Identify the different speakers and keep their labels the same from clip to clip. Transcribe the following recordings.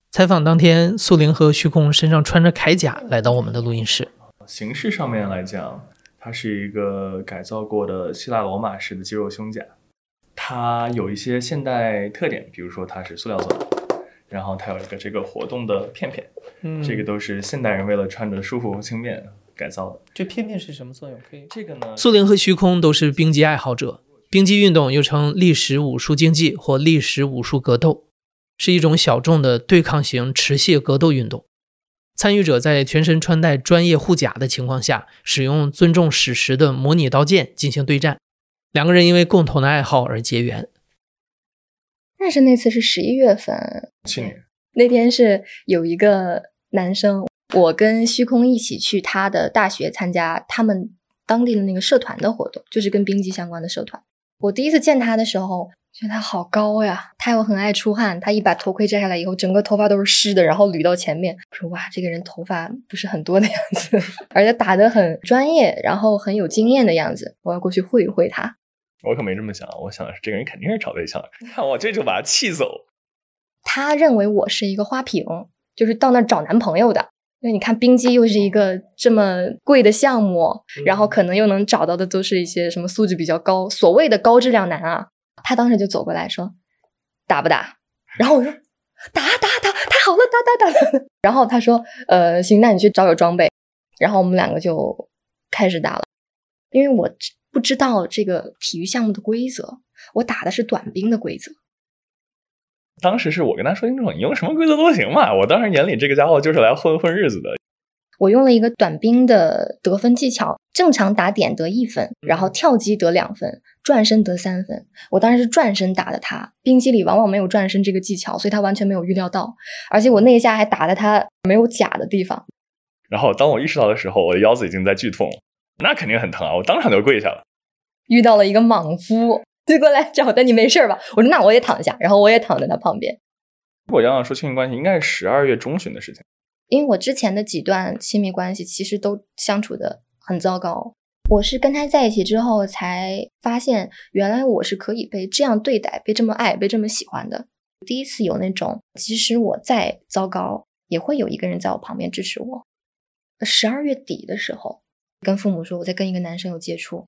Speaker 1: 采访当天，素玲和虚空身上穿着铠甲来到我们的录音室。
Speaker 2: 形式上面来讲，它是一个改造过的希腊罗马式的肌肉胸甲，它有一些现代特点，比如说它是塑料做的，然后它有一个这个活动的片片，这个都是现代人为了穿着舒服和轻便改造的。
Speaker 1: 这片片是什么作用？
Speaker 2: 这个呢，
Speaker 1: 素玲和虚空都是冰击爱好者，冰击运动又称历史武术竞技或历史武术格斗，是一种小众的对抗型持械格斗运动。参与者在全身穿戴专业护甲的情况下，使用尊重史实的模拟刀剑进行对战。两个人因为共同的爱好而结缘。
Speaker 3: 认识那次是11月份，
Speaker 2: 去年
Speaker 3: 那天是有一个男生，我跟虚空一起去他的大学参加他们当地的那个社团的活动，就是跟冰击相关的社团。我第一次见他的时候觉得他好高呀，他又很爱出汗，他一把头盔摘下来以后整个头发都是湿的，然后捋到前面，我说哇，这个人头发不是很多的样子，而且打得很专业，然后很有经验的样子，我要过去会一会他。
Speaker 2: 我可没这么想，我想的是这个人肯定是找对象，看我这就把他气走。
Speaker 3: 他认为我是一个花瓶，就是到那找男朋友的，因为你看冰击又是一个这么贵的项目，然后可能又能找到的都是一些什么素质比较高，所谓的高质量男啊。他当时就走过来说打不打，然后我说打，太好了，打。然后他说行，那你去找有装备。然后我们两个就开始打了，因为我不知道这个体育项目的规则，我打的是短兵的规则。
Speaker 2: 当时是我跟他说清楚，你用什么规则都行嘛，我当时眼里这个家伙就是来混日子的。
Speaker 3: 我用了一个短兵的得分技巧，正常打点得1分，然后跳击得2分，转身得3分。我当时是转身打的他，冰击里往往没有转身这个技巧，所以他完全没有预料到，而且我那一下还打在他没有甲的地方。
Speaker 2: 然后当我意识到的时候，我的腰子已经在剧痛，那肯定很疼啊，我当场就跪下了。
Speaker 3: 遇到了一个莽夫，就过来找他，你没事吧？我说那我也躺下，然后我也躺在他旁边。
Speaker 2: 我要说亲密关系应该是12月中旬的事情，
Speaker 3: 因为我之前的几段亲密关系其实都相处的很糟糕，我是跟他在一起之后才发现原来我是可以被这样对待，被这么爱，被这么喜欢的。第一次有那种即使我再糟糕也会有一个人在我旁边支持我。12月底的时候跟父母说我在跟一个男生有接触。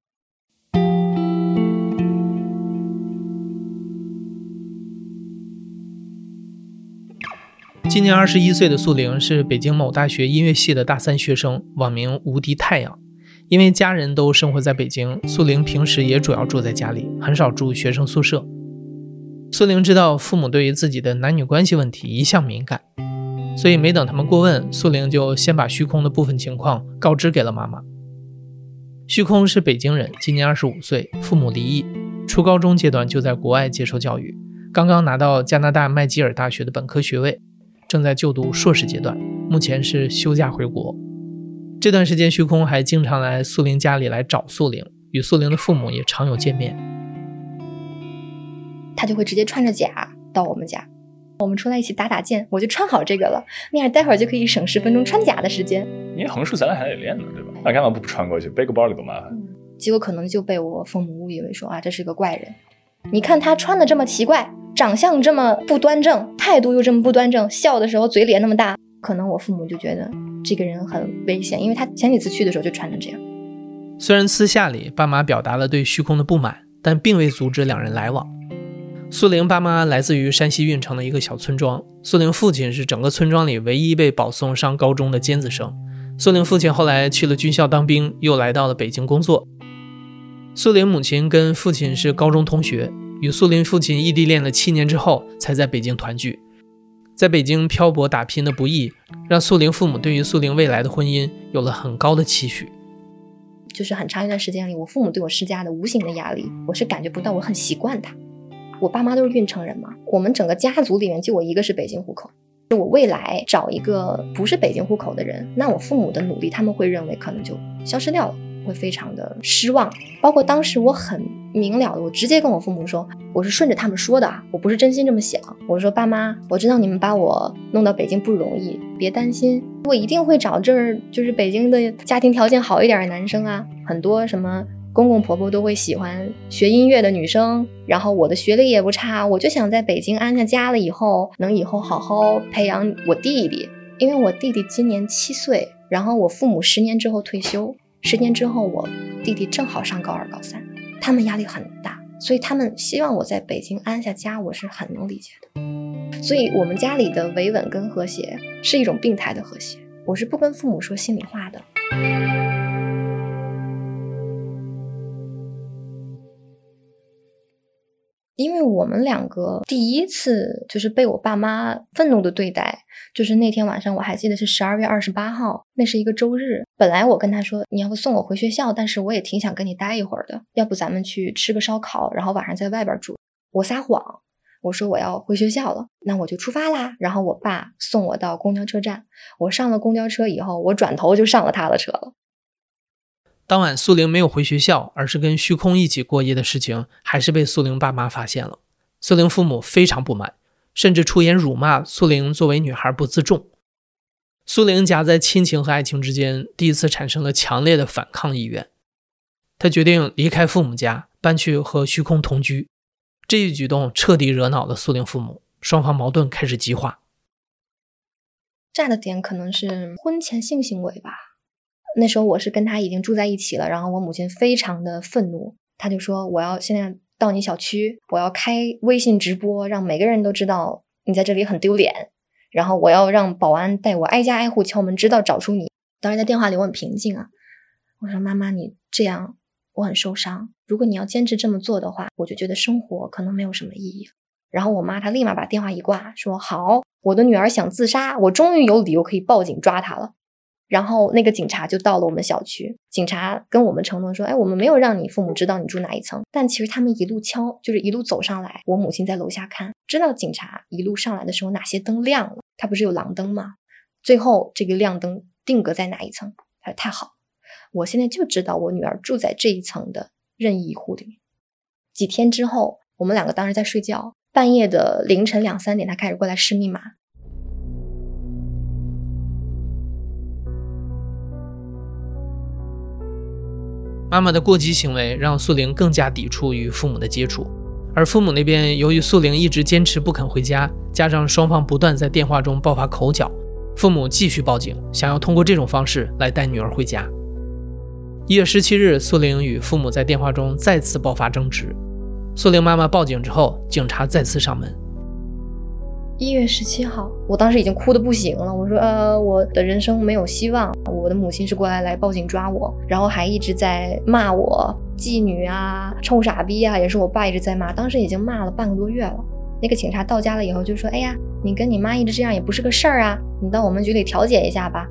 Speaker 1: 今年21岁的素玲是北京某大学音乐系的大3学生，网名无敌太阳。因为家人都生活在北京，素玲平时也主要住在家里，很少住学生宿舍。素玲知道父母对于自己的男女关系问题一向敏感，所以没等他们过问，素玲就先把虚空的部分情况告知给了妈妈。虚空是北京人，今年25岁，父母离异，初高中阶段就在国外接受教育，刚刚拿到加拿大麦吉尔大学的本科学位，正在就读硕士阶段，目前是休假回国。这段时间虚空还经常来素玲家里来找素玲，与素玲的父母也常有见面。
Speaker 3: 他就会直接穿着甲到我们家，我们出来一起打打剑，我就穿好这个了，那样待会儿就可以省10分钟穿甲的时间。
Speaker 2: 因为横竖咱俩还得练呢，对吧？那干嘛不穿过去，背个包里多麻烦。
Speaker 3: 结果可能就被我父母误以为说啊，这是个怪人，你看他穿的这么奇怪，长相这么不端正，态度又这么不端正，笑的时候嘴脸那么大，可能我父母就觉得这个人很危险，因为他前几次去的时候就穿成这样。
Speaker 1: 虽然私下里爸妈表达了对虚空的不满，但并未阻止两人来往。素玲爸妈来自于山西运城的一个小村庄，素玲父亲是整个村庄里唯一被保送上高中的尖子生。素玲父亲后来去了军校当兵，又来到了北京工作。素玲母亲跟父亲是高中同学，与素玲父亲异地恋了7年之后才在北京团聚。在北京漂泊打拼的不易，让素玲父母对于素玲未来的婚姻有了很高的期许。
Speaker 3: 就是很长一段时间里，我父母对我施加的无形的压力，我是感觉不到，我很习惯它。我爸妈都是运城人嘛，我们整个家族里面就我一个是北京户口。我未来找一个不是北京户口的人，那我父母的努力他们会认为可能就消失掉了，会非常的失望。包括当时我很明了的，我直接跟我父母说，我是顺着他们说的，我不是真心这么想。我说爸妈，我知道你们把我弄到北京不容易，别担心，我一定会找这儿就是北京的家庭条件好一点的男生啊，很多什么公公婆婆都会喜欢学音乐的女生，然后我的学历也不差，我就想在北京安下家了以后，能以后好好培养我弟弟。因为我弟弟今年7岁，然后我父母10年之后退休，10年之后我弟弟正好上高2高3，他们压力很大，所以他们希望我在北京安下家，我是很能理解的。所以我们家里的维稳跟和谐是一种病态的和谐，我是不跟父母说心里话的。因为我们两个第一次就是被我爸妈愤怒的对待，就是那天晚上我还记得是12月28号，那是一个周日。本来我跟他说你要不送我回学校，但是我也挺想跟你待一会儿的，要不咱们去吃个烧烤，然后晚上在外边住。我撒谎，我说我要回学校了，那我就出发啦。然后我爸送我到公交车站，我上了公交车以后，我转头就上了他的车了。
Speaker 1: 当晚苏玲没有回学校，而是跟虚空一起过夜的事情，还是被苏玲爸妈发现了。苏玲父母非常不满，甚至出言辱骂苏玲作为女孩不自重。苏玲夹在亲情和爱情之间，第一次产生了强烈的反抗意愿。她决定离开父母家，搬去和虚空同居。这一举动彻底惹恼了苏玲父母，双方矛盾开始激化。
Speaker 3: 炸的点可能是婚前性行为吧。那时候我是跟他已经住在一起了，然后我母亲非常的愤怒，他就说我要现在到你小区，我要开微信直播，让每个人都知道你在这里很丢脸，然后我要让保安带我挨家挨户敲门，直到找出你。当时在电话里我很平静啊，我说妈妈你这样我很受伤，如果你要坚持这么做的话，我就觉得生活可能没有什么意义了。然后我妈她立马把电话一挂，说好，我的女儿想自杀，我终于有理由可以报警抓她了。然后那个警察就到了我们小区，警察跟我们承诺说，哎，我们没有让你父母知道你住哪一层，但其实他们一路敲，就是一路走上来，我母亲在楼下看，知道警察一路上来的时候哪些灯亮了，它不是有廊灯吗？最后这个亮灯定格在哪一层？他说太好，我现在就知道我女儿住在这一层的任意一户里面。几天之后，我们两个当时在睡觉，半夜的凌晨2、3点，他开始过来试密码。
Speaker 1: 妈妈的过激行为让苏玲更加抵触与父母的接触，而父母那边由于苏玲一直坚持不肯回家，加上双方不断在电话中爆发口角，父母继续报警，想要通过这种方式来带女儿回家。1月17日，苏玲与父母在电话中再次爆发争执。苏玲妈妈报警之后，警察再次上门。
Speaker 3: 1月17号，我当时已经哭得不行了。我说我的人生没有希望，我的母亲是过来报警抓我，然后还一直在骂我妓女啊、臭傻逼啊，也是我爸一直在骂，当时已经骂了半个多月了。那个警察到家了以后就说，哎呀，你跟你妈一直这样也不是个事儿啊，你到我们局里调解一下吧。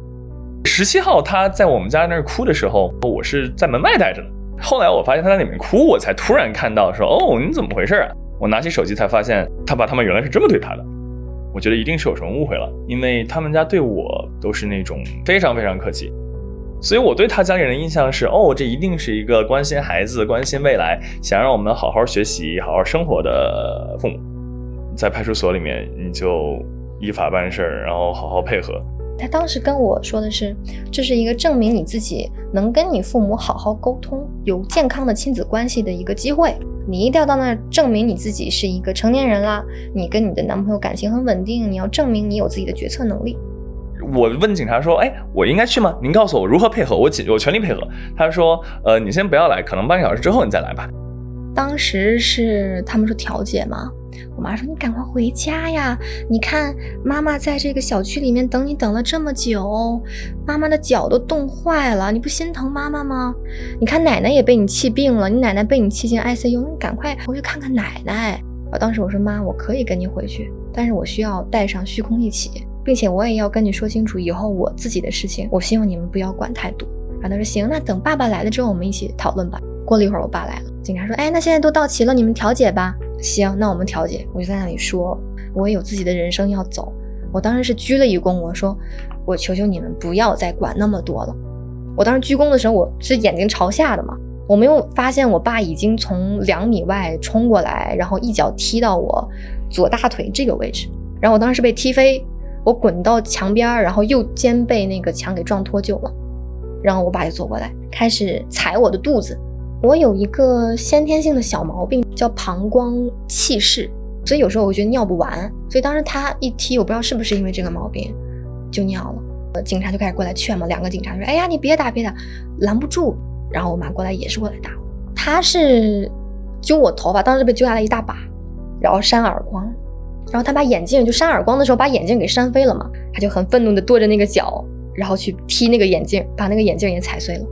Speaker 2: 17号他在我们家那儿哭的时候，我是在门外待着的。后来我发现他在里面哭，我才突然看到说，哦，你怎么回事啊？我拿起手机才发现他爸他们原来是这么对他的。我觉得一定是有什么误会了，因为他们家对我都是那种非常非常客气，所以我对他家里人的印象是，哦，这一定是一个关心孩子、关心未来，想让我们好好学习、好好生活的父母。在派出所里面，你就依法办事，然后好好配合。
Speaker 3: 他当时跟我说的是，这是一个证明你自己能跟你父母好好沟通，有健康的亲子关系的一个机会。你一定要到那儿证明你自己是一个成年人啦，你跟你的男朋友感情很稳定，你要证明你有自己的决策能力。
Speaker 2: 我问警察说，哎，我应该去吗？您告诉我如何配合，我全力配合。他说，你先不要来，可能半个小时之后你再来吧。
Speaker 3: 当时是他们说调解嘛，我妈说你赶快回家呀，你看妈妈在这个小区里面等你等了这么久，妈妈的脚都冻坏了，你不心疼妈妈吗？你看奶奶也被你气病了，你奶奶被你气进 ICU， 你赶快回去看看奶奶。当时我说妈，我可以跟你回去，但是我需要带上虚空一起，并且我也要跟你说清楚以后我自己的事情，我希望你们不要管太多。然后他说行，那等爸爸来了之后我们一起讨论吧。过了一会儿我爸来了，警察说，哎，那现在都到齐了，你们调解吧。行，那我们调解。我就在那里说，我也有自己的人生要走。我当时是鞠了一躬，我说，我求求你们不要再管那么多了。我当时鞠躬的时候，我是眼睛朝下的嘛，我没有发现我爸已经从2米外冲过来，然后一脚踢到我左大腿这个位置，然后我当时是被踢飞，我滚到墙边，然后右肩被那个墙给撞脱臼了。然后我爸就走过来，开始踩我的肚子， 我有一个先天性的小毛病，叫膀胱气滞，所以有时候我觉得尿不完，所以当时他一踢，我不知道是不是因为这个毛病就尿了。警察就开始过来劝嘛，2个警察说：“哎呀，你别打，拦不住。”然后我妈过来也是过来打我，他是揪我头发，当时被揪下来一大把，然后扇耳光，然后他把眼镜就扇耳光的时候把眼镜给扇飞了嘛，他就很愤怒的跺着那个脚，然后去踢那个眼镜，把那个眼镜也踩碎了。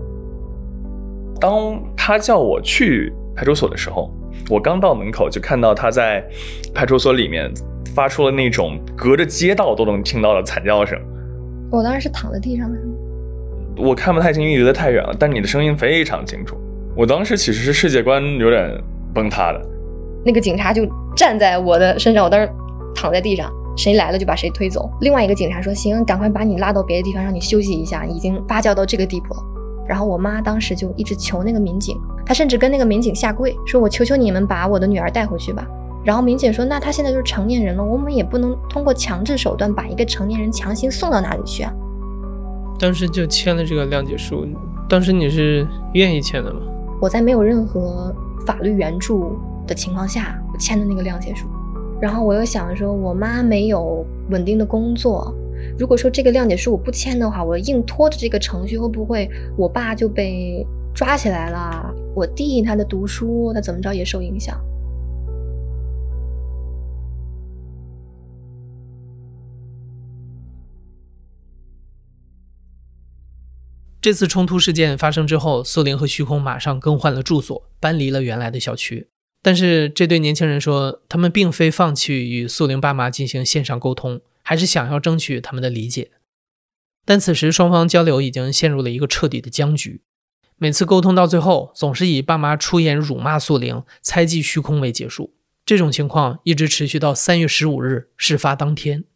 Speaker 2: 当他叫我去派出所的时候，我刚到门口就看到他在派出所里面发出了那种隔着街道都能听到的惨叫声。
Speaker 3: 我当时是躺在地上的，
Speaker 2: 我看不太清，因为离得太远了，但你的声音非常清楚。我当时其实是世界观有点崩塌的。
Speaker 3: 那个警察就站在我的身上，我当时躺在地上，谁来了就把谁推走。另外一个警察说：“行，赶快把你拉到别的地方，让你休息一下，已经发酵到这个地步了。”然后我妈当时就一直求那个民警，她甚至跟那个民警下跪，说：“我求求你们把我的女儿带回去吧。”然后民警说：“那她现在就是成年人了，我们也不能通过强制手段把一个成年人强行送到哪里去啊。”
Speaker 1: 当时就签了这个谅解书，当时你是愿意签的吗？
Speaker 3: 我在没有任何法律援助的情况下，我签的那个谅解书。然后我又想说，我妈没有稳定的工作，如果说这个谅解书我不签的话，我硬拖着这个程序，会不会我爸就被抓起来了，我弟他的读书他怎么着也受影响。
Speaker 1: 这次冲突事件发生之后，素玲和虚空马上更换了住所，搬离了原来的小区。但是这对年轻人说，他们并非放弃与素玲爸妈进行线上沟通，还是想要争取他们的理解。但此时双方交流已经陷入了一个彻底的僵局，每次沟通到最后总是以爸妈出言辱骂素玲、猜忌虚空为结束。这种情况一直持续到3月15日事发当天。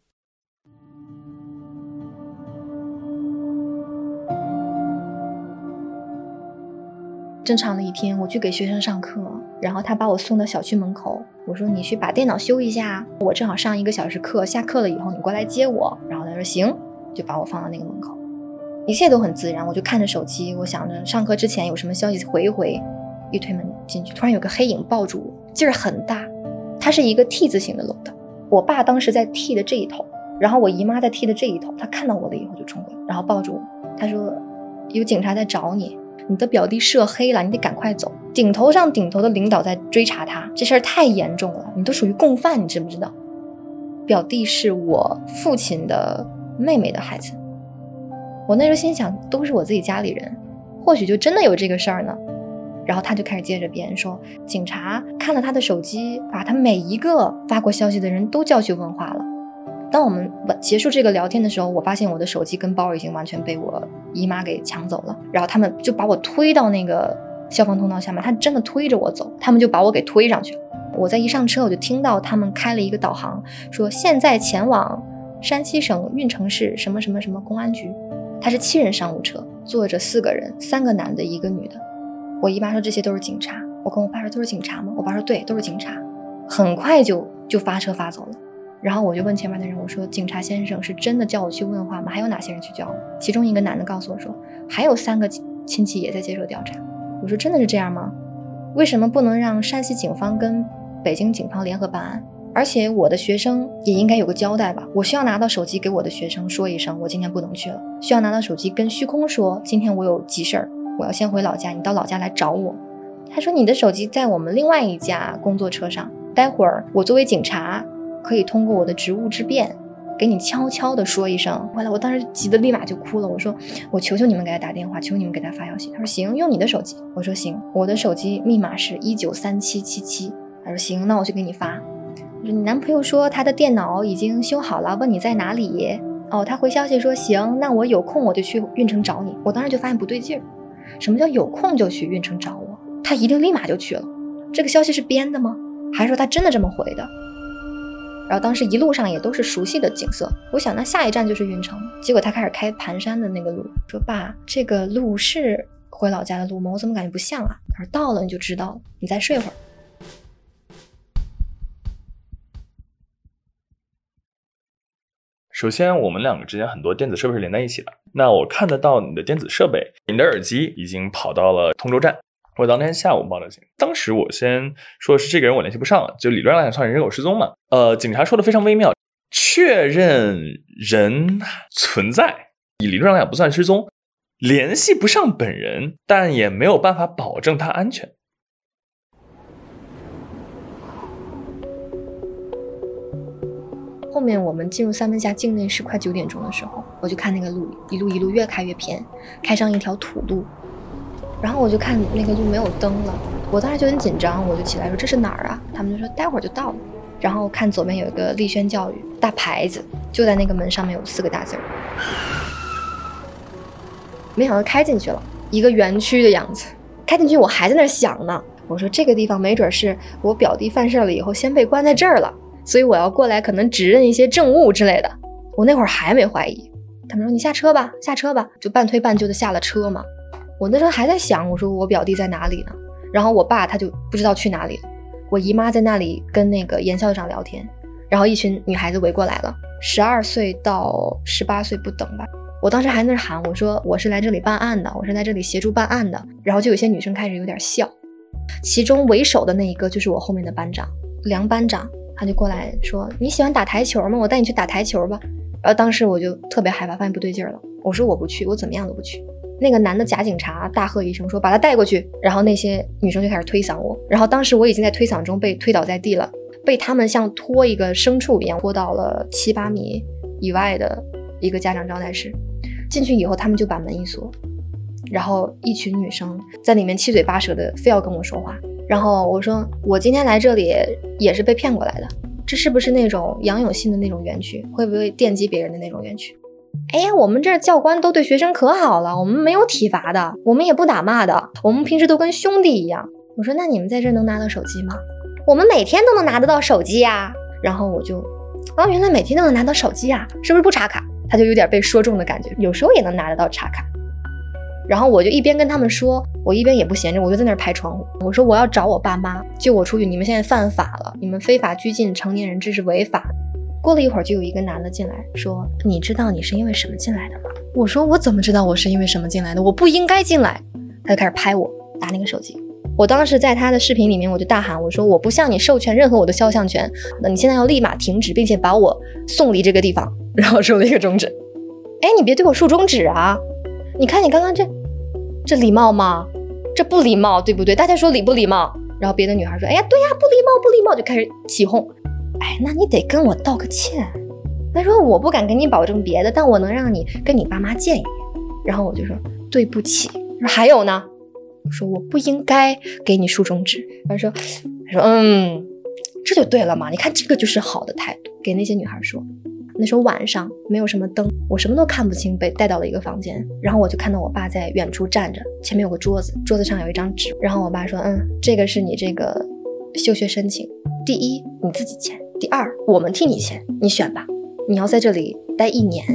Speaker 3: 正常的一天，我去给学生上课，然后他把我送到小区门口，我说你去把电脑修一下，我正好上1个小时课，下课了以后你过来接我。然后他说行，就把我放到那个门口，一切都很自然。我就看着手机，我想着上课之前有什么消息回一回。一推门进去，突然有个黑影抱住我，劲儿很大。它是一个 T 字形的楼道，我爸当时在 T 的这一头，然后我姨妈在 T 的这一头，他看到我了以后就冲过来，然后抱住我，他说有警察在找你，你的表弟涉黑了，你得赶快走。顶头上顶头的领导在追查他，这事儿太严重了，你都属于共犯，你知不知道？表弟是我父亲的妹妹的孩子。我那时候心想，都是我自己家里人，或许就真的有这个事儿呢。然后他就开始接着编说，警察看了他的手机，把他每一个发过消息的人都叫去问话了。当我们结束这个聊天的时候，我发现我的手机跟包已经完全被我姨妈给抢走了，然后他们就把我推到那个消防通道下面，他真的推着我走，他们就把我给推上去了。我在一上车，我就听到他们开了一个导航，说现在前往山西省运城市什么什么什么公安局。它是7人商务车，坐着4个人，3个男的1个女的。我姨妈说这些都是警察，我跟我爸说都是警察吗？我爸说对，都是警察。很快就发车发走了。然后我就问前面的人，我说警察先生是真的叫我去问话吗？还有哪些人去叫我？其中一个男的告诉我说，还有3个亲戚也在接受调查。我说真的是这样吗？为什么不能让山西警方跟北京警方联合办案？而且我的学生也应该有个交代吧，我需要拿到手机给我的学生说一声我今天不能去了，需要拿到手机跟虚空说今天我有急事儿，我要先回老家，你到老家来找我。他说你的手机在我们另外一架工作车上，待会儿我作为警察可以通过我的职务之便给你悄悄地说一声。后来我当时急得立马就哭了，我说我求求你们给他打电话，求你们给他发消息。他说行，用你的手机。我说行，我的手机密码是193777。他说行，那我就给你发。你男朋友说他的电脑已经修好了，问你在哪里。哦，他回消息说行，那我有空我就去运城找你。我当时就发现不对劲儿，什么叫有空就去运城找我？他一定立马就去了，这个消息是编的吗？还是说他真的这么回的？然后当时一路上也都是熟悉的景色，我想那下一站就是运城。结果他开始开盘山的那个路，说爸，这个路是回老家的路吗？我怎么感觉不像啊？他说到了你就知道了，你再睡会儿。
Speaker 2: 首先我们2个之间很多电子设备是连在一起的，那我看得到你的电子设备，你的耳机已经跑到了通州站， 我当天下午报的警。当时我先说的是这个人我联系不上了，就理论上来算人有失踪嘛。警察说的非常微妙，确认人存在，理论上来讲不算失踪，联系不上本人，但也没有办法保证他安全。
Speaker 3: 后面我们进入三门峡境内是快9点钟的时候，我就看那个路一路越开越偏，开上一条土路，然后我就看那个路没有灯了，我当时就很紧张，我就起来说这是哪儿啊？他们就说待会儿就到了。然后看左边有一个丽轩教育大牌子，就在那个门上面有4个大字儿。没想到开进去了，一个园区的样子。开进去我还在那想呢，我说这个地方没准是我表弟犯事了以后先被关在这儿了，所以我要过来可能指认一些证物之类的。我那会儿还没怀疑，他们说你下车吧，下车吧，就半推半就的下了车嘛。我那时候还在想，我说我表弟在哪里呢？然后我爸他就不知道去哪里了。我姨妈在那里跟那个严校长聊天，然后一群女孩子围过来了，12岁到18岁不等吧。我当时还在那喊，我说我是来这里办案的，我是来这里协助办案的。然后就有些女生开始有点笑，其中为首的那一个就是我后面的班长梁班长，他就过来说你喜欢打台球吗？我带你去打台球吧。然后当时我就特别害怕，发现不对劲了，我说我不去，我怎么样都不去。那个男的假警察大喝一声说把他带过去，然后那些女生就开始推搡我，然后当时我已经在推搡中被推倒在地了，被他们像拖一个牲畜一样拖到了7、8米以外的一个家长招待室。进去以后他们就把门一锁，然后一群女生在里面七嘴八舌的非要跟我说话。然后我说我今天来这里也是被骗过来的，这是不是那种杨永信的那种园区，会不会电击别人的那种园区？哎呀，我们这儿教官都对学生可好了，我们没有体罚的，我们也不打骂的，我们平时都跟兄弟一样。我说那你们在这儿能拿到手机吗？我们每天都能拿得到手机啊。然后我就原来每天都能拿到手机啊，是不是不插卡？他就有点被说中的感觉，有时候也能拿得到插卡。然后我就一边跟他们说，我一边也不闲着，我就在那儿拍窗户。我说我要找我爸妈救我出去，你们现在犯法了，你们非法拘禁成年人，这是违法。过了一会儿就有一个男的进来说你知道你是因为什么进来的吗？我说我怎么知道我是因为什么进来的，我不应该进来。他就开始拍我，打那个手机。我当时在他的视频里面我就大喊，我说我不向你授权任何我的肖像权，那你现在要立马停止，并且把我送离这个地方。然后竖了一个中指。哎，你别对我竖中指啊，你看你刚刚这礼貌吗？这不礼貌对不对？大家说礼不礼貌？然后别的女孩说哎呀对呀，不礼貌不礼貌，就开始起哄。哎，那你得跟我道个歉。他说我不敢跟你保证别的，但我能让你跟你爸妈见一面。然后我就说对不起。说还有呢？我说我不应该给你竖中指。他说这就对了嘛，你看这个就是好的态度。给那些女孩说，那时候晚上没有什么灯，我什么都看不清，被带到了一个房间。然后我就看到我爸在远处站着，前面有个桌子，桌子上有一张纸。然后我爸说这个是你这个休学申请，第一你自己签，第二我们替你签，你选吧，你要在这里待1年。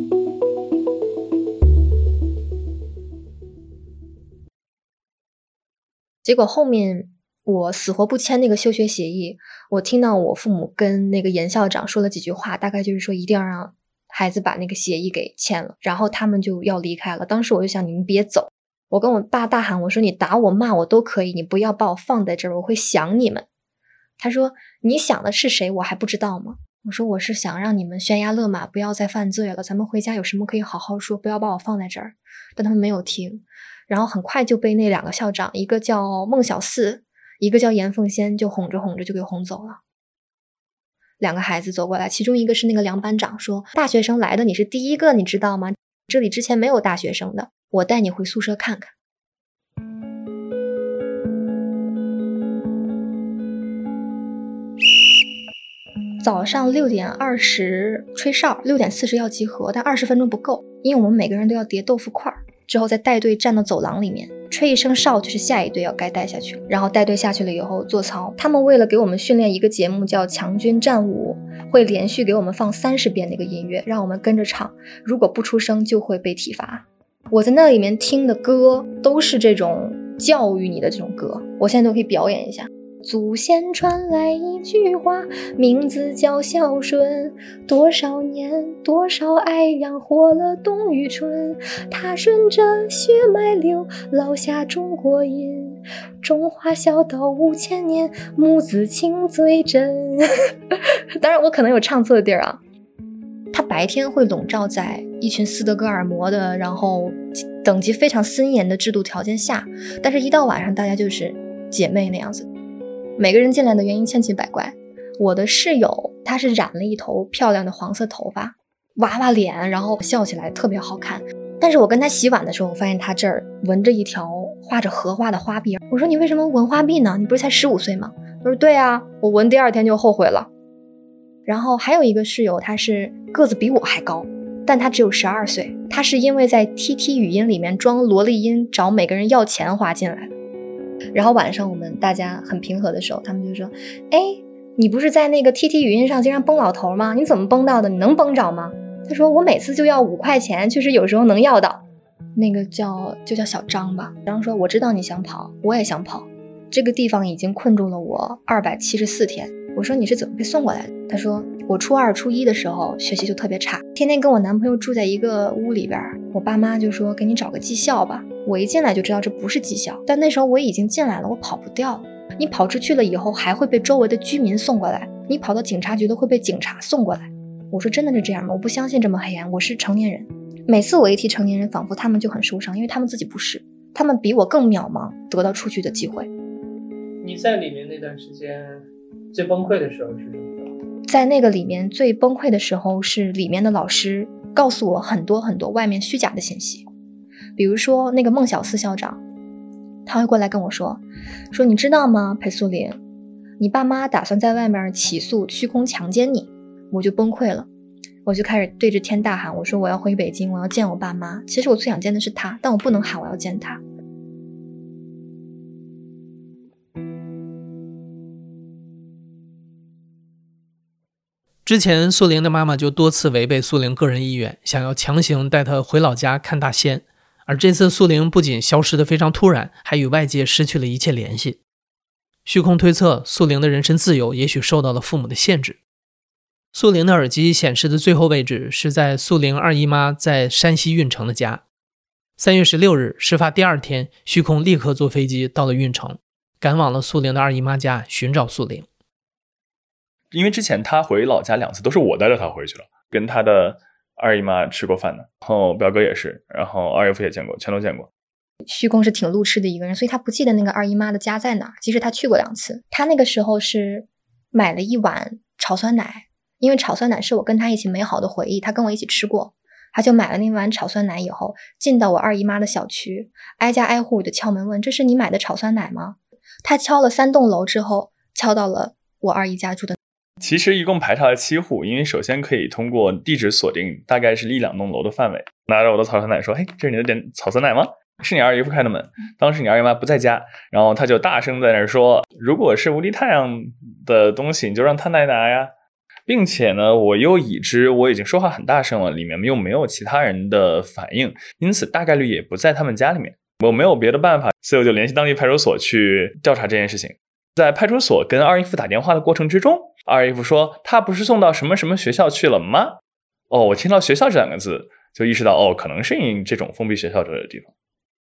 Speaker 3: 结果后面我死活不签那个休学协议，我听到我父母跟那个严校长说了几句话，大概就是说一定要让孩子把那个协议给签了，然后他们就要离开了。当时我就想你们别走，我跟我爸大喊，我说你打我骂我都可以，你不要把我放在这儿，我会想你们。他说你想的是谁我还不知道吗？我说我是想让你们悬崖勒马，不要再犯罪了，咱们回家有什么可以好好说，不要把我放在这儿。但他们没有听，然后很快就被那2个校长，一个叫孟小四，一个叫严凤仙，就哄着哄着就给哄走了。2个孩子走过来，其中一个是那个梁班长，说大学生来的你是第一个，你知道吗？这里之前没有大学生的，我带你回宿舍看看。早上6点20吹哨，6点40要集合，但20分钟不够，因为我们每个人都要叠豆腐块，之后再带队站到走廊里面，吹一声哨就是下一队要该带下去了。然后带队下去了以后做操，他们为了给我们训练一个节目叫强军战舞，会连续给我们放30遍那个音乐，让我们跟着唱，如果不出声就会被体罚。我在那里面听的歌都是这种教育你的这种歌，我现在都可以表演一下。祖先传来一句话，名字叫孝顺，多少年多少爱养活了冬与春，它顺着血脉流，烙下中国印， 中华小岛5000年，母子情最真。当然我可能有唱错的地儿啊。它白天会笼罩在一群斯德哥尔摩的，然后等级非常森严的制度条件下，但是一到晚上大家就是姐妹那样子，每个人进来的原因千奇百怪。我的室友她是染了一头漂亮的黄色头发，娃娃脸，然后笑起来特别好看。但是我跟她洗碗的时候，我发现她这儿纹着一条画着荷花的花臂。我说你为什么纹花臂呢？你不是才15岁吗？她说对啊，我纹第2天就后悔了。然后还有一个室友，他是个子比我还高，但他只有12岁。他是因为在 TT 语音里面装萝莉音找每个人要钱花进来的。然后晚上我们大家很平和的时候，他们就说，哎，你不是在那个 TT 语音上经常崩老头吗？你怎么崩到的？你能崩着吗？他说我每次就要5块钱，确实有时候能要到。那个就叫小张吧。张说我知道你想跑，我也想跑，这个地方已经困住了我274天。我说你是怎么被送过来的？他说我初2初1的时候学习就特别差，天天跟我男朋友住在一个屋里边，我爸妈就说给你找个技校吧。我一进来就知道这不是技校，但那时候我已经进来了，我跑不掉。你跑出去了以后还会被周围的居民送过来，你跑到警察局都会被警察送过来。我说真的是这样吗？我不相信这么黑暗，我是成年人。每次我一提成年人，仿佛他们就很受伤，因为他们自己不是，他们比我更渺茫得到出去的机会。
Speaker 1: 你在里面那段时间最崩溃的时候是什么？
Speaker 3: 在那个里面最崩溃的时候是里面的老师告诉我很多很多外面虚假的信息。比如说那个孟小四校长，他会过来跟我说你知道吗，裴素玲，你爸妈打算在外面起诉虚空强奸你。我就崩溃了，我就开始对着天大喊，我说我要回北京，我要见我爸妈。其实我最想见的是他，但我不能喊我要见他。
Speaker 1: 之前素玲的妈妈就多次违背素玲个人意愿，想要强行带她回老家看大仙。而这次素玲不仅消失得非常突然，还与外界失去了一切联系。虚空推测，素玲的人身自由也许受到了父母的限制。素玲的耳机显示的最后位置是在素玲二姨妈在山西运城的家。3月16日，事发第2天，虚空立刻坐飞机到了运城，赶往了素玲的二姨妈家寻找素玲。
Speaker 2: 因为之前他回老家2次都是我带着他回去了，跟他的二姨妈吃过饭的，然后表哥也是，然后二岳父也见过，全都见过。
Speaker 3: 虚空是挺路痴的一个人，所以他不记得那个二姨妈的家在哪，即使他去过2次。他那个时候是买了一碗炒酸奶，因为炒酸奶是我跟他一起美好的回忆，他跟我一起吃过，他就买了那碗炒酸奶以后，进到我二姨妈的小区，挨家挨户的敲门问，这是你买的炒酸奶吗？他敲了3栋楼之后，敲到了我二姨家住的。
Speaker 2: 其实一共排查了7户，因为首先可以通过地址锁定大概是1-2栋楼的范围，拿着我的炒酸奶说，嘿，这是你的点炒酸奶吗？是你二姨夫开的门，当时你二姨妈不在家，然后他就大声在那说，如果是无敌太阳的东西你就让他来拿呀。并且呢，我又已知我已经说话很大声了，里面又没有其他人的反应，因此大概率也不在他们家里面。我没有别的办法，所以我就联系当地派出所去调查这件事情。在派出所跟二姨夫打电话的过程之中，二姨夫说他不是送到什么什么学校去了吗？我听到学校这2个字就意识到可能是这种封闭学校之类的地方。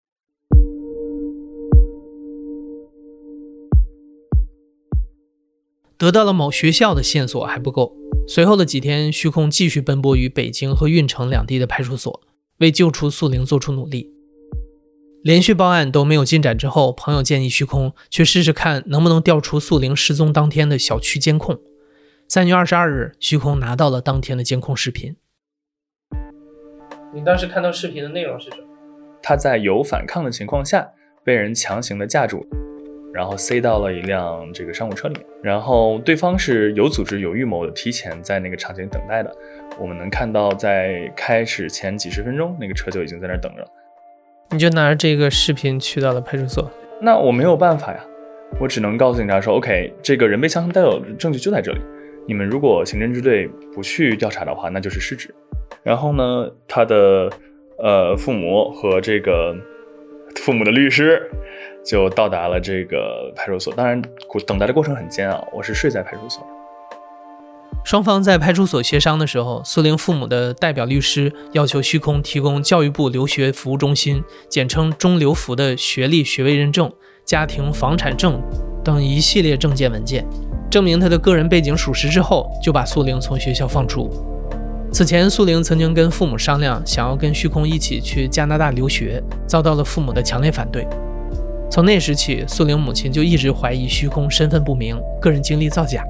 Speaker 1: 得到了某学校的线索还不够，随后的几天，虚空继续奔波于北京和运城2地的派出所，为救出素玲做出努力。连续报案都没有进展之后，朋友建议虚空去试试看能不能调出素玲失踪当天的小区监控。3月22日，虚空拿到了当天的监控视频。你当时看到视频的内容是什么？
Speaker 2: 他在有反抗的情况下被人强行的架住，然后塞到了一辆这个商务车里面，然后对方是有组织有预谋的提前在那个场景等待的。我们能看到在开始前几10分钟那个车就已经在那等着。
Speaker 1: 你就拿着这个视频去到了派出所？
Speaker 2: 那我没有办法呀，我只能告诉警察说 OK， 这个人被强行带走的证据就在这里，你们如果刑侦支队不去调查的话，那就是失职。然后呢，他的父母和这个父母的律师就到达了这个派出所。当然等待的过程很煎熬，我是睡在派出所。
Speaker 1: 双方在派出所协商的时候，苏玲父母的代表律师要求虚空提供教育部留学服务中心简称中留服的学历学位认证、家庭房产证等一系列证件文件，证明他的个人背景属实之后，就把苏玲从学校放出。此前苏玲曾经跟父母商量，想要跟虚空一起去加拿大留学，遭到了父母的强烈反对。从那时起，苏玲母亲就一直怀疑虚空身份不明，个人经历造假。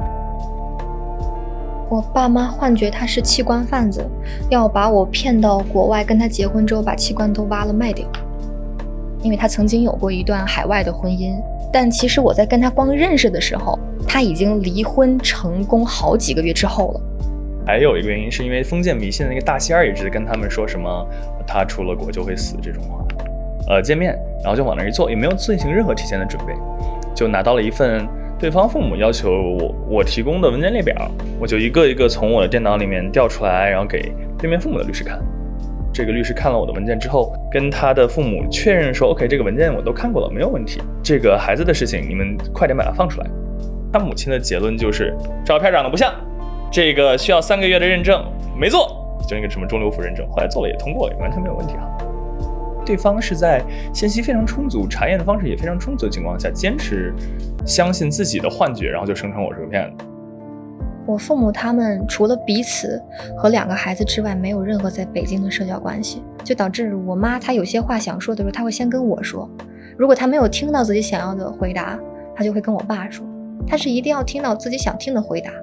Speaker 3: 我爸妈幻觉他是器官贩子，要把我骗到国外跟他结婚之后把器官都挖了卖掉。因为他曾经有过一段海外的婚姻，但其实我在跟他光认识的时候，他已经离婚成功好几个月之后了。
Speaker 2: 还有一个原因是因为封建迷信的那个大仙儿一直跟他们说什么他出了国就会死这种话，见面然后就往那儿一坐，也没有进行任何提前的准备，就拿到了一份对方父母要求我提供的文件列表，我就一个一个从我的电脑里面调出来，然后给对面父母的律师看。这个律师看了我的文件之后，跟他的父母确认说 OK， 这个文件我都看过了，没有问题，这个孩子的事情你们快点把它放出来。他母亲的结论就是照片长得不像，这个需要3个月的认证，没做，就那个什么中留服认证，后来做了也通过了，也完全没有问题哈。对方是在信息非常充足、查验的方式也非常充足的情况下，坚持相信自己的幻觉，然后就声称我是个骗子。
Speaker 3: 我父母他们除了彼此和2个孩子之外，没有任何在北京的社交关系，就导致我妈她有些话想说的时候，她会先跟我说，如果她没有听到自己想要的回答，她就会跟我爸说，她是一定要听到自己想听的回答。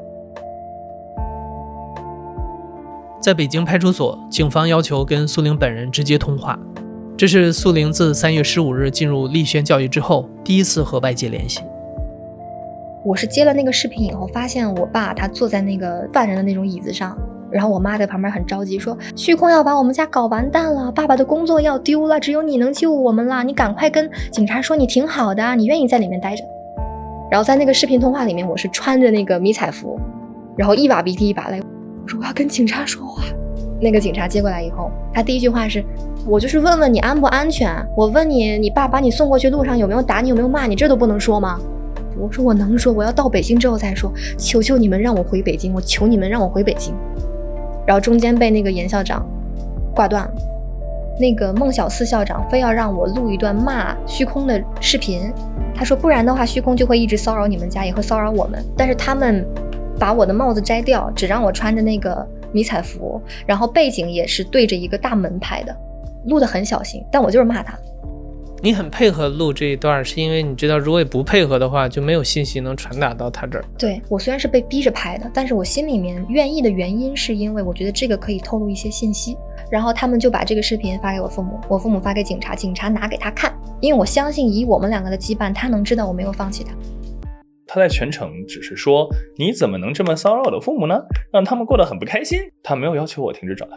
Speaker 1: 在北京派出所，警方要求跟苏玲本人直接通话，这是苏玲自3月15日进入立宣教育之后第一次和外界联系。
Speaker 3: 我是接了那个视频以后，发现我爸他坐在那个犯人的那种椅子上，然后我妈在旁边很着急说，虚空要把我们家搞完蛋了，爸爸的工作要丢了，只有你能救我们了，你赶快跟警察说你挺好的，你愿意在里面待着。然后在那个视频通话里面，我是穿着那个迷彩服，然后一把鼻涕一把泪，我说我要跟警察说话。那个警察接过来以后，他第一句话是，我就是问问你安不安全，我问你，你爸把你送过去路上有没有打你，有没有骂你，这都不能说吗？我说我能说，我要到北京之后再说，求求你们让我回北京，我求你们让我回北京。然后中间被那个严校长挂断了，那个孟小四校长非要让我录一段骂虚空的视频，他说不然的话虚空就会一直骚扰你们家，也会骚扰我们。但是他们把我的帽子摘掉，只让我穿着那个迷彩服，然后背景也是对着一个大门拍的，录得很小心，但我就是骂他。
Speaker 1: 你很配合录这一段，是因为你知道如果也不配合的话，就没有信息能传达到他这儿。
Speaker 3: 对，我虽然是被逼着拍的，但是我心里面愿意的原因是因为我觉得这个可以透露一些信息。然后他们就把这个视频发给我父母，我父母发给警察，警察拿给他看，因为我相信以我们2个的羁绊，他能知道我没有放弃他。
Speaker 2: 他在全程只是说你怎么能这么骚扰我的父母呢，让他们过得很不开心，他没有要求我停止找他。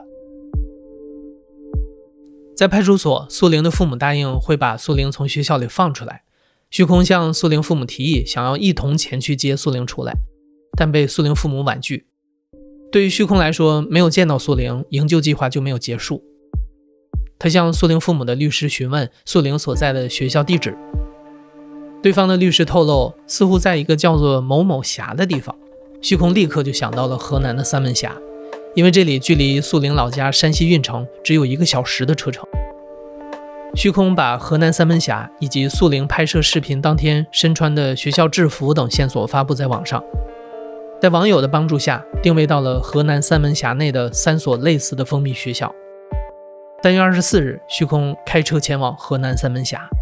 Speaker 1: 在派出所，苏玲的父母答应会把苏玲从学校里放出来。虚空向苏玲父母提议，想要一同前去接苏玲出来，但被苏玲父母婉拒。对于虚空来说，没有见到苏玲，营救计划就没有结束。他向苏玲父母的律师询问苏玲所在的学校地址，对方的律师透露，似乎在一个叫做某某峡的地方。虚空立刻就想到了河南的三门峡，因为这里距离苏玲老家山西运城只有1个小时的车程。虚空把河南三门峡以及苏玲拍摄视频当天身穿的学校制服等线索发布在网上，在网友的帮助下，定位到了河南三门峡内的3所类似的封闭学校。3月24日，虚空开车前往河南三门峡。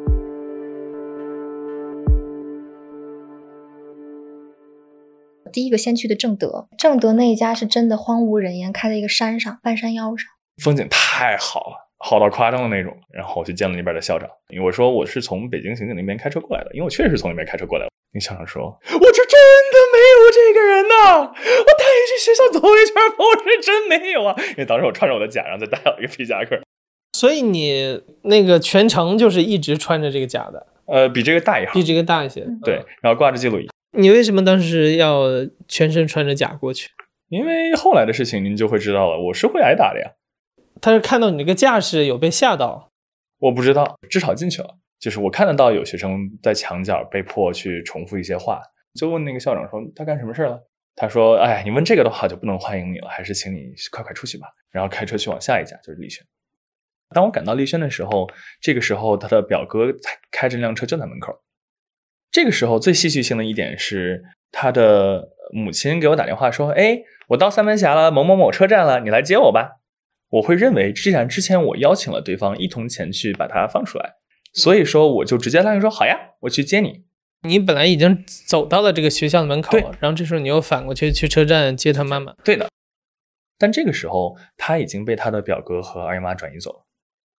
Speaker 3: 第一个先去的正德那一家是真的荒无人烟，开在一个山上，半山腰上，
Speaker 2: 风景太好了，好到夸张的那种。然后我去见了那边的校长，因为我说我是从北京刑警那边开车过来的，因为我确实从那边开车过来。那校长说，我这真的没有这个人呐，我带你去学校走一圈吧，我是真没有啊。因为当时我穿着我的甲，然后再带了一个皮夹克。
Speaker 1: 所以你那个全程就是一直穿着这个甲的？
Speaker 2: 比这个大一号，
Speaker 1: 比这个大一些。
Speaker 2: 对，然后挂着记录仪。
Speaker 1: 你为什么当时要全身穿着甲过去？
Speaker 2: 因为后来的事情您就会知道了，我是会挨打的呀。
Speaker 1: 他是看到你这个架势有被吓到？
Speaker 2: 我不知道，至少进去了。就是我看得到有学生在墙角被迫去重复一些话，就问那个校长说他干什么事了， 他说哎，你问这个的话就不能欢迎你了，还是请你快快出去吧，然后开车去往下一家，就是丽轩。当我赶到丽轩的时候，这个时候他的表哥才开着辆车就在门口。这个时候最戏剧性的一点是，他的母亲给我打电话说，哎，我到三门峡了，某某某车站了，你来接我吧。我会认为既然之前我邀请了对方一同前去把他放出来，所以说我就直接答应说好呀，我去接你。
Speaker 1: 你本来已经走到了这个学校的门口，然后这时候你又反过去车站接他妈妈。
Speaker 2: 对的，但这个时候他已经被他的表哥和二姨妈转移走了。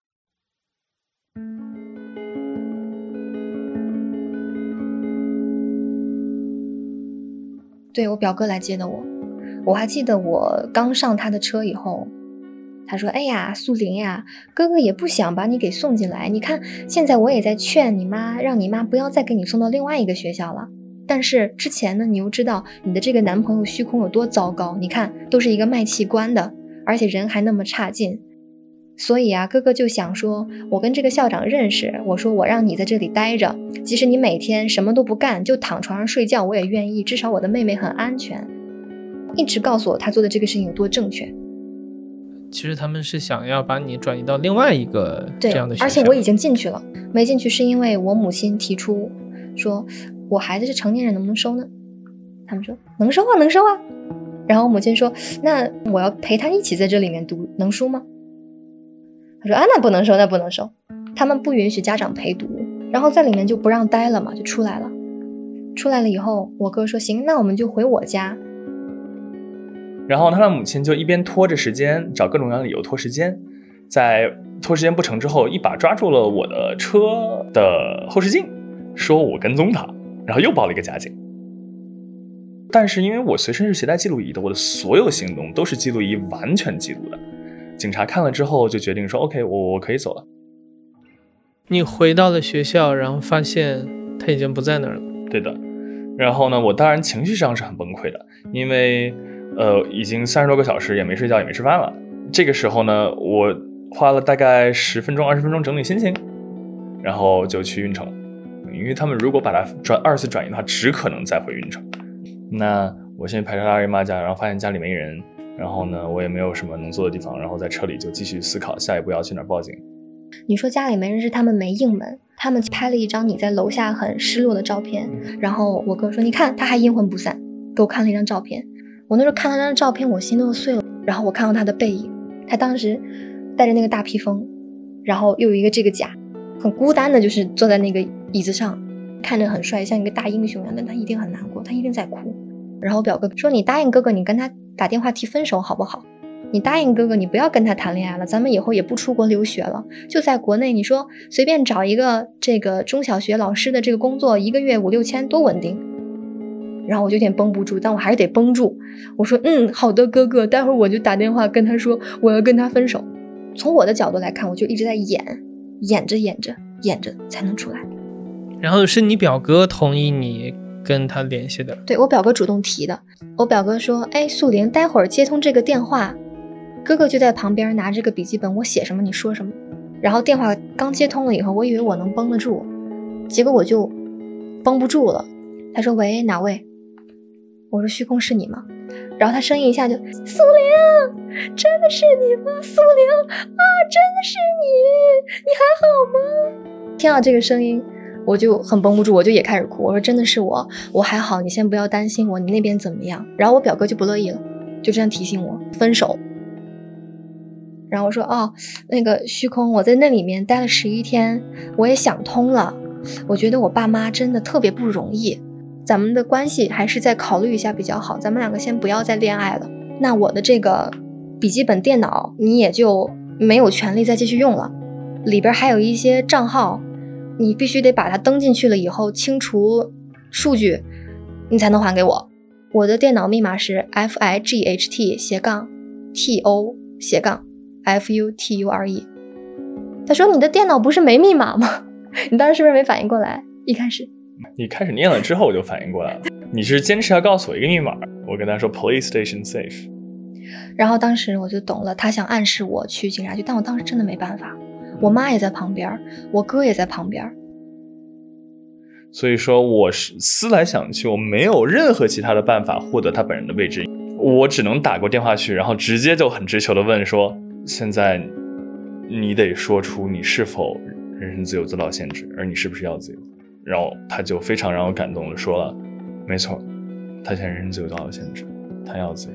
Speaker 3: 对，我表哥来接的我。我还记得我刚上他的车以后，他说，哎呀，素玲呀，哥哥也不想把你给送进来，你看现在我也在劝你妈，让你妈不要再给你送到另外一个学校了。但是之前呢，你又知道你的这个男朋友虚空有多糟糕，你看都是一个卖器官的，而且人还那么差劲。所以啊，哥哥就想说，我跟这个校长认识，我说我让你在这里待着，即使你每天什么都不干，就躺床上睡觉，我也愿意，至少我的妹妹很安全。一直告诉我他做的这个事情有多正确。
Speaker 1: 其实他们是想要把你转移到另外一个这样的学校，
Speaker 3: 而且我已经进去了，没进去是因为我母亲提出说，我孩子是成年人，能不能收呢？他们说能收啊，能收啊。然后我母亲说，那我要陪他一起在这里面读，能收吗？他说啊，那不能收，那不能收，他们不允许家长陪读，然后在里面就不让待了嘛，就出来了。出来了以后，我哥说行，那我们就回我家。
Speaker 2: 然后他的母亲就一边拖着时间，找各种各样的理由拖时间，在拖时间不成之后，一把抓住了我的车的后视镜，说我跟踪他，然后又报了一个假警。但是因为我随身是携带记录仪的，我的所有行动都是记录仪完全记录的。警察看了之后就决定说 OK， 我可以走了。
Speaker 1: 你回到了学校，然后发现他已经不在那儿了。
Speaker 2: 对的。然后呢，我当然情绪上是很崩溃的，因为已经30多个小时也没睡觉也没吃饭了。这个时候呢，我花了大概10分钟20分钟整理心情，然后就去运城了。因为他们如果把它二次转移的话，只可能再回运城。那我先排查到二姨妈家，然后发现家里没人，然后呢，我也没有什么能做的地方，然后在车里就继续思考下一步要去哪儿报警。
Speaker 3: 你说家里没人是他们没应门，他们拍了一张你在楼下很失落的照片，然后我哥说你看他还阴魂不散，给我看了一张照片。我那时候看到那张照片，我心都碎了。然后我看到他的背影，他当时戴着那个大披风，然后又有一个这个甲，很孤单的就是坐在那个椅子上，看着很帅，像一个大英雄一样，但他一定很难过，他一定在哭。然后我表哥说，你答应哥哥你跟他打电话提分手好不好？你答应哥哥你不要跟他谈恋爱了，咱们以后也不出国留学了，就在国内，你说随便找一个这个中小学老师的这个工作，一个月5、6千多稳定。然后我就有点绷不住，但我还是得绷住。我说好的哥哥，待会儿我就打电话跟他说我要跟他分手。从我的角度来看，我就一直在演着才能出来。
Speaker 1: 然后是你表哥同意你跟他联系的？
Speaker 3: 对，我表哥主动提的。我表哥说，哎，素玲，待会儿接通这个电话，哥哥就在旁边拿着个笔记本，我写什么你说什么。然后电话刚接通了以后，我以为我能绷得住，结果我就绷不住了。他说，喂，哪位？我说，虚空是你吗？然后他声音一下就，素玲，真的是你吗？素玲啊，真的是你还好吗？听到这个声音我就很绷不住，我就也开始哭。我说真的是我还好，你先不要担心我，你那边怎么样？然后我表哥就不乐意了，就这样提醒我分手。然后我说那个虚空，我在那里面待了11天，我也想通了，我觉得我爸妈真的特别不容易，咱们的关系还是再考虑一下比较好，咱们两个先不要再恋爱了。那我的这个笔记本电脑你也就没有权利再继续用了，里边还有一些账号，你必须得把它登进去了以后清除数据，你才能还给我。我的电脑密码是 FIGHT_TO_FUTURE。他说你的电脑不是没密码吗？你当时是不是没反应过来？一开始
Speaker 2: 念了之后我就反应过来了，你是坚持要告诉我一个密码。我跟他说 Police Station Safe。
Speaker 3: 然后当时我就懂了，他想暗示我去警察局，但我当时真的没办法，我妈也在旁边，我哥也在旁边。
Speaker 2: 所以说我是思来想去，我没有任何其他的办法获得他本人的位置，我只能打过电话去，然后直接就很直球的问说，现在你得说出你是否人身自由遭到限制，而你是不是要自由。然后他就非常让我感动的说了，没错，他现在人身自由遭到限制，他要自由。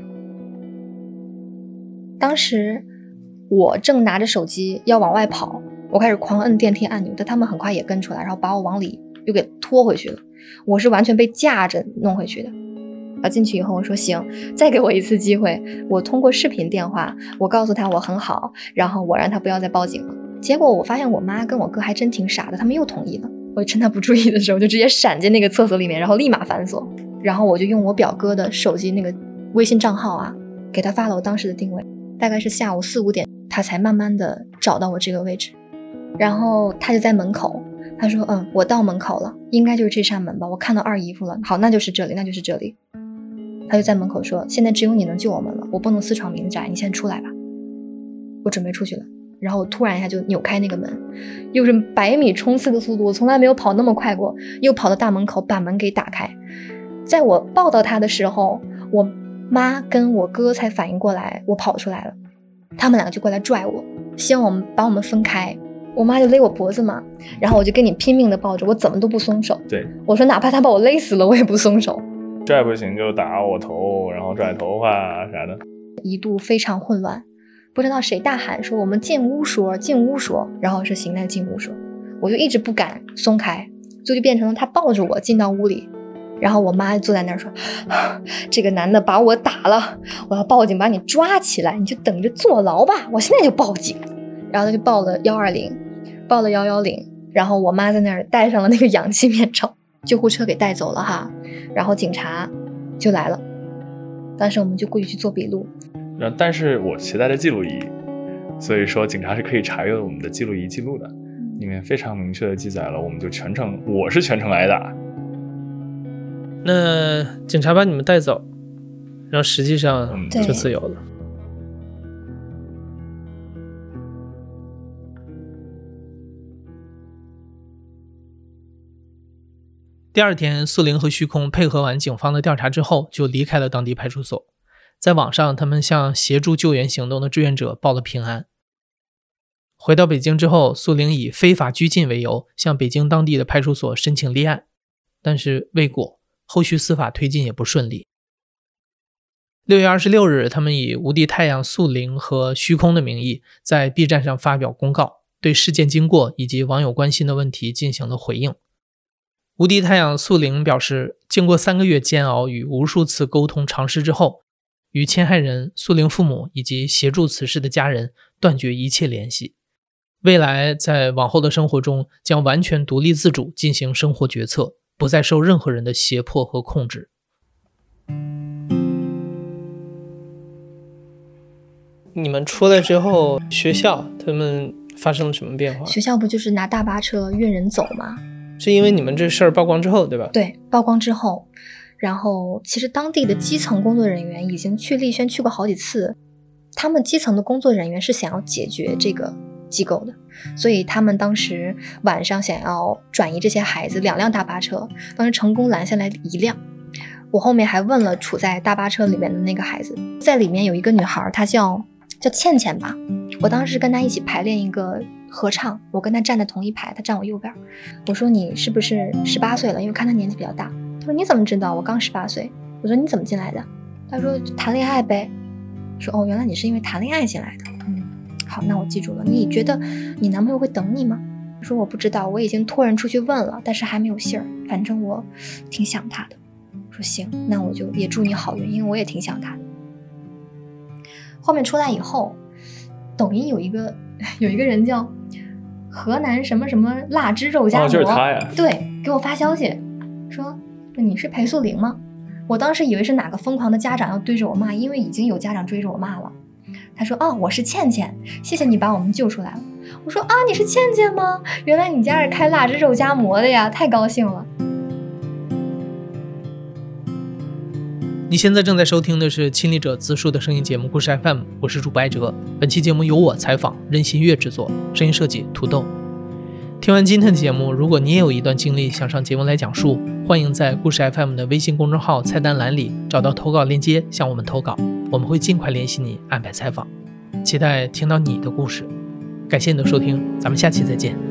Speaker 3: 当时我正拿着手机要往外跑，我开始狂摁电梯按钮，但他们很快也跟出来，然后把我往里又给拖回去了。我是完全被架着弄回去的。进去以后我说行，再给我一次机会，我通过视频电话我告诉他我很好，然后我让他不要再报警了。结果我发现我妈跟我哥还真挺傻的，他们又同意了。我趁他不注意的时候就直接闪进那个厕所里面，然后立马反锁，然后我就用我表哥的手机那个微信账号啊，给他发了我当时的定位，大概是下午4、5点他才慢慢的找到我这个位置。然后他就在门口，他说我到门口了，应该就是这扇门吧，我看到二姨夫了，好，那就是这里，那就是这里。他就在门口说，现在只有你能救我们了，我不能私闯民宅，你先出来吧。我准备出去了，然后我突然一下就扭开那个门，又是100米冲刺的速度，我从来没有跑那么快过，又跑到大门口把门给打开。在我抱到他的时候，我妈跟我哥才反应过来我跑出来了，他们两个就过来拽我，希望把我们分开。我妈就勒我脖子嘛，然后我就跟你拼命的抱着，我怎么都不松手。
Speaker 2: 对，
Speaker 3: 我说哪怕他把我勒死了我也不松手，
Speaker 2: 拽不行就打我头，然后拽头发啥的，
Speaker 3: 一度非常混乱。不知道谁大喊说我们进屋说，进屋说，然后是行，那进屋说。我就一直不敢松开，就变成了他抱着我进到屋里，然后我妈坐在那儿说，这个男的把我打了，我要报警把你抓起来，你就等着坐牢吧，我现在就报警。然后他就报了120，报了110，然后我妈在那儿戴上了那个氧气面罩，救护车给带走了哈，然后警察就来了，当时我们就过去做笔录。
Speaker 2: 但是我携带的记录仪，所以说警察是可以查阅我们的记录仪记录的，里面非常明确的记载了我们就我是全程挨打。
Speaker 1: 那警察把你们带走，然后实际上就自由了。第二天，素玲和虚空配合完警方的调查之后，就离开了当地派出所。在网上，他们向协助救援行动的志愿者报了平安。回到北京之后，素玲以非法拘禁为由，向北京当地的派出所申请立案，但是未果，后续司法推进也不顺利。6月26日，他们以无敌太阳、素玲和虚空的名义，在 B 站上发表公告，对事件经过以及网友关心的问题进行了回应。无敌太阳素玲表示，经过3个月煎熬与无数次沟通尝试之后，与侵害人、素玲父母以及协助此事的家人断绝一切联系。未来在往后的生活中，将完全独立自主进行生活决策，不再受任何人的胁迫和控制。你们出来之后，学校他们发生了什么变化？
Speaker 3: 学校不就是拿大巴车运人走吗？
Speaker 1: 是因为你们这事儿曝光之后，对吧？
Speaker 3: 对，曝光之后，然后其实当地的基层工作人员已经去丽轩去过好几次，他们基层的工作人员是想要解决这个机构的，所以他们当时晚上想要转移这些孩子2辆大巴车，当时成功拦下来1辆。我后面还问了处在大巴车里面的那个孩子，在里面有一个女孩，她叫倩倩吧，我当时跟她一起排练一个合唱，我跟她站在同一排，她站我右边。我说你是不是18岁了，因为看她年纪比较大。她说你怎么知道我刚18岁？我说你怎么进来的？她说谈恋爱呗。说哦，原来你是因为谈恋爱进来的。好，那我记住了。你觉得你男朋友会等你吗？说我不知道，我已经托人出去问了，但是还没有信儿，反正我挺想他的。说行，那我就也祝你好运，因为我也挺想他的。后面出来以后，抖音有一个人叫河南什么什么辣汁肉夹馍，
Speaker 2: 就是他呀。
Speaker 3: 对，给我发消息说你是裴素玲吗？我当时以为是哪个疯狂的家长要追着我骂，因为已经有家长追着我骂了。他说我是倩倩，谢谢你把我们救出来了。我说你是倩倩吗？原来你家是开辣汁肉夹馍的呀，太高兴了。
Speaker 1: 你现在正在收听的是亲历者自述的声音节目故事 FM， 我是主播艾哲。本期节目由我采访任新月制作，声音设计土豆。 听完今天的节目，如果你也有一段经历想上节目来讲述，欢迎在故事 FM 的微信公众号菜单栏里找到投稿链接向我们投稿，我们会尽快联系你安排采访，期待听到你的故事。感谢你的收听，咱们下期再见。